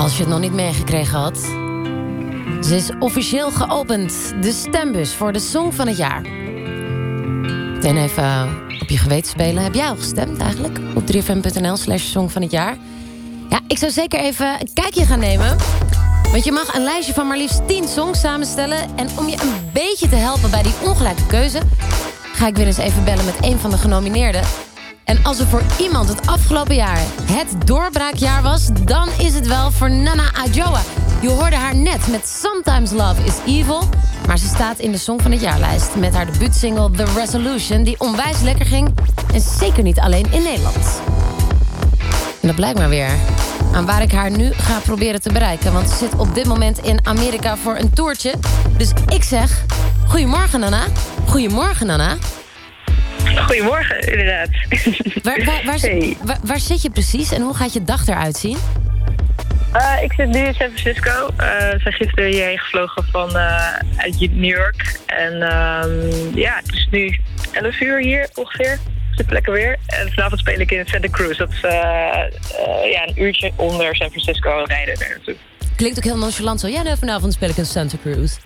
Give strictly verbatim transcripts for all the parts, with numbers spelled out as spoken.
Als je het nog niet meegekregen had. Ze is officieel geopend. De stembus voor de Song van het jaar. Meteen even op je geweten spelen. Heb jij al gestemd eigenlijk? Op drie f m punt n l slash song van het jaar. Ja, ik zou zeker even een kijkje gaan nemen. Want je mag een lijstje van maar liefst tien songs samenstellen. En om je een beetje te helpen bij die ongelijke keuze... ga ik weer eens even bellen met een van de genomineerden. En als er voor iemand het afgelopen jaar het doorbraakjaar was... dan is het wel voor Nana Adjoa. Je hoorde haar net met Sometimes Love is Evil... maar ze staat in de Song van het Jaarlijst... met haar debuutsingle The Resolution... die onwijs lekker ging en zeker niet alleen in Nederland. En dat blijkt maar weer aan waar ik haar nu ga proberen te bereiken... want ze zit op dit moment in Amerika voor een toertje. Dus ik zeg, goedemorgen Nana. Goedemorgen Nana. Goedemorgen, inderdaad. Waar, waar, waar, hey. waar, waar zit je precies en hoe gaat je dag eruit zien? Uh, ik zit nu in San Francisco. Uh, we zijn gisteren hierheen gevlogen van uh, uit New York. En um, ja, het is nu elf uur hier ongeveer. Super lekker weer. En vanavond speel ik in Santa Cruz. Dat is uh, uh, ja, een uurtje onder San Francisco rijden daar naartoe. Klinkt ook heel nonchalant zo. Ja, nee, vanavond speel ik in Santa Cruz.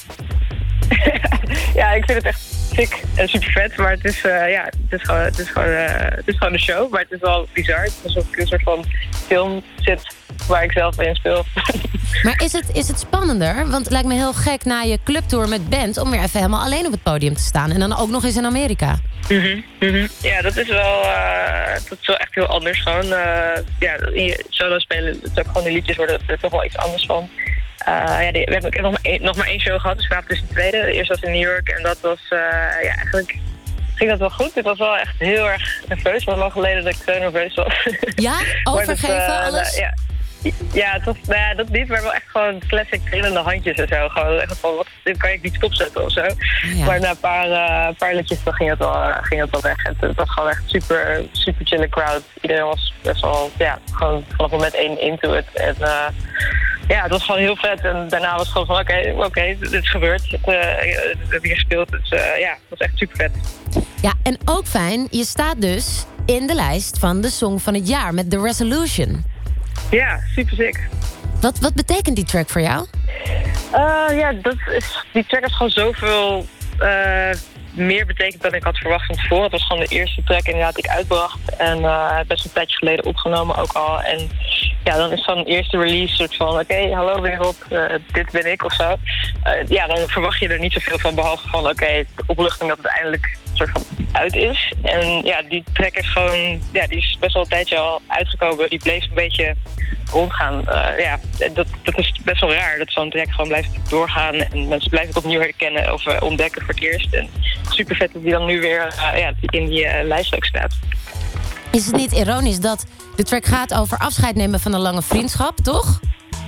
Ja, ik vind het echt sick en super vet. Maar het is, uh, ja, het is, gewoon, het, is gewoon, uh, het is gewoon een show. Maar het is wel bizar. Het is alsof ik een soort van film zit waar ik zelf in speel. Maar is het, is het spannender? Want het lijkt me heel gek na je clubtour met band... om weer even helemaal alleen op het podium te staan. En dan ook nog eens in Amerika. Mm-hmm, mm-hmm. Ja, dat is wel, uh, dat is wel echt heel anders. Gewoon, uh, ja, in je solo spelen, het ook gewoon de liedjes worden er toch wel iets anders van. Uh, ja, die, we hebben, ik heb nog maar, één, nog maar één show gehad, dus vanavond is de tweede. De eerste was in New York en dat was, uh, ja, eigenlijk ging dat wel goed. Het was wel echt heel erg nerveus. Het was lang geleden dat ik zo nerveus was. Ja? Overgeven, het, uh, alles? Nou, ja. Ja, het was, nou ja, dat niet, maar wel echt gewoon classic trillende handjes en zo. Gewoon echt van, wat, dit kan ik niet stopzetten of zo. Ja. Maar na een paar, uh, paar liedjes dan ging het wel, uh, ging het wel weg. Het, het was gewoon echt super, super chille crowd. Iedereen was best wel, ja, gewoon vanaf moment één into it. En uh, ja, het was gewoon heel vet. En daarna was het gewoon van, oké, okay, oké, okay, dit is gebeurd. Het, uh, het heb hier gespeeld. Dus uh, ja, het was echt super vet. Ja, en ook fijn, je staat dus in de lijst van de Song van het Jaar met The Resolution. Ja, super sick. Wat, wat betekent die track voor jou? Uh, ja, dat is, die track heeft gewoon zoveel uh, meer betekend dan ik had verwacht van tevoren. Het was gewoon de eerste track inderdaad die ik uitbracht. En uh, best een tijdje geleden opgenomen ook al. En ja, dan is zo'n eerste release soort van... oké, okay, hallo wereld, uh, dit ben ik of zo. Uh, ja, dan verwacht je er niet zoveel van, behalve van... oké, okay, de opluchting dat het eindelijk soort van uit is. En ja, die track is gewoon... ja, die is best wel een tijdje al uitgekomen. Die bleef een beetje rondgaan. Uh, ja, dat, dat is best wel raar, dat zo'n track gewoon blijft doorgaan. En mensen blijven het opnieuw herkennen of uh, ontdekken voor het eerst. En super vet dat die dan nu weer uh, ja, in die uh, lijst ook staat. Is het niet ironisch dat de track gaat over afscheid nemen van een lange vriendschap, toch?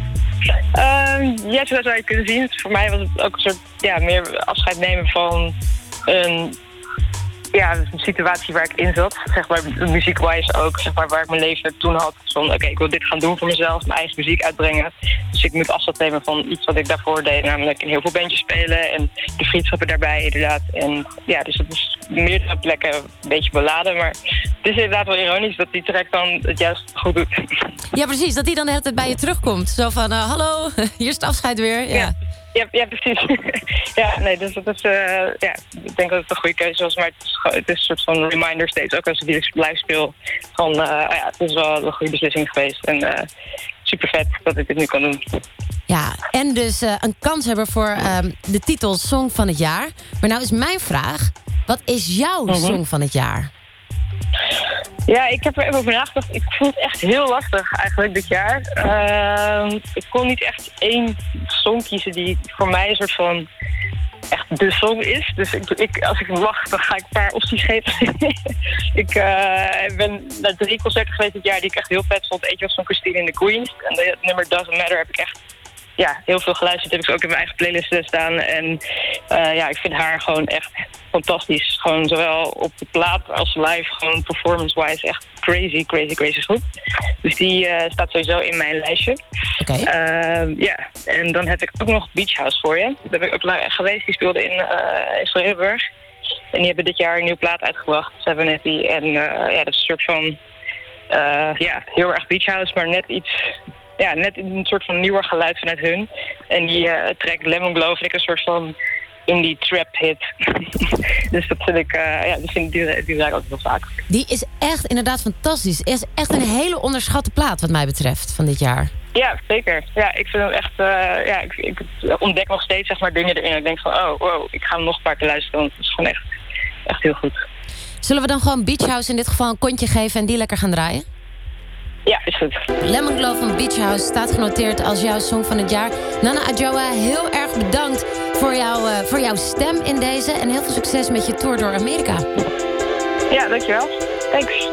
Uh, ja, zo zou je kunnen zien. Voor mij was het ook een soort, ja, meer afscheid nemen van een, ja, een situatie waar ik in zat. Zeg maar muziek-wise ook, zeg maar, waar ik mijn leven toen had. Van oké, okay, ik wil dit gaan doen voor mezelf, mijn eigen muziek uitbrengen. Dus ik moet afstand nemen van iets wat ik daarvoor deed, namelijk in heel veel bandjes spelen en de vriendschappen daarbij inderdaad. En ja, dus het is meerdere plekken een beetje beladen, maar het is inderdaad wel ironisch dat die track dan het juist goed doet. Ja, precies, dat die dan de hele tijd bij je terugkomt. Zo van, uh, hallo, hier is het afscheid weer. Ja, ja, ja, ja precies. Ja, nee, dus dat is, uh, ja, ik denk dat het een goede keuze was, maar het is, het is een soort van reminder steeds, ook als ik die live speel, van, uh, ja, het is wel een goede beslissing geweest en uh, super vet dat ik dit nu kan doen. Ja, en dus uh, een kans hebben voor uh, de titel Song van het Jaar. Maar nou is mijn vraag, wat is jouw mm-hmm. Song van het Jaar? Ja, ik heb er even over nagedacht. Ik vond het echt heel lastig eigenlijk dit jaar. Uh, ik kon niet echt één song kiezen die voor mij een soort van echt de song is. Dus ik, ik, als ik mag, dan ga ik een paar opties geven. ik uh, ben naar drie concerten geweest dit jaar die ik echt heel vet vond. Eentje was van Christine in the Queens. En het nummer Doesn't Matter heb ik echt ja, heel veel geluisterd. Heb ik ze ook in mijn eigen playlist staan. En uh, ja, ik vind haar gewoon echt fantastisch. Gewoon zowel op de plaat als live, gewoon performance-wise echt crazy, crazy, crazy goed. Dus die uh, staat sowieso in mijn lijstje. Oké. Okay. Uh, ja, en dan heb ik ook nog Beach House voor je. Daar ben ik ook geweest. Die speelde in uh, Vredenburg. En die hebben dit jaar een nieuwe plaat uitgebracht, zeven negen. En uh, ja, dat is een soort van uh, ja, heel erg Beach House, maar net iets ja, net een soort van nieuwer geluid vanuit hun. En die uh, track Lemon Glow vind ik een soort van indie trap hit. Dus dat vind ik, uh, ja, dat vind ik die, die draai ik ook heel vaak. Die is echt inderdaad fantastisch. Is echt een hele onderschatte plaat wat mij betreft van dit jaar. Ja, zeker. Ja, ik vind hem echt, uh, ja, ik, ik ontdek nog steeds zeg maar dingen erin. Ik denk van, oh, wow, ik ga hem nog een paar keer luisteren. Want het is gewoon echt, echt heel goed. Zullen we dan gewoon Beach House in dit geval een kontje geven en die lekker gaan draaien? Ja, is goed. Lemon Glow van Beach House staat genoteerd als jouw song van het jaar. Nana Adjoa, heel erg bedankt voor, jou, uh, voor jouw stem in deze. En heel veel succes met je tour door Amerika. Ja, dankjewel. Thanks.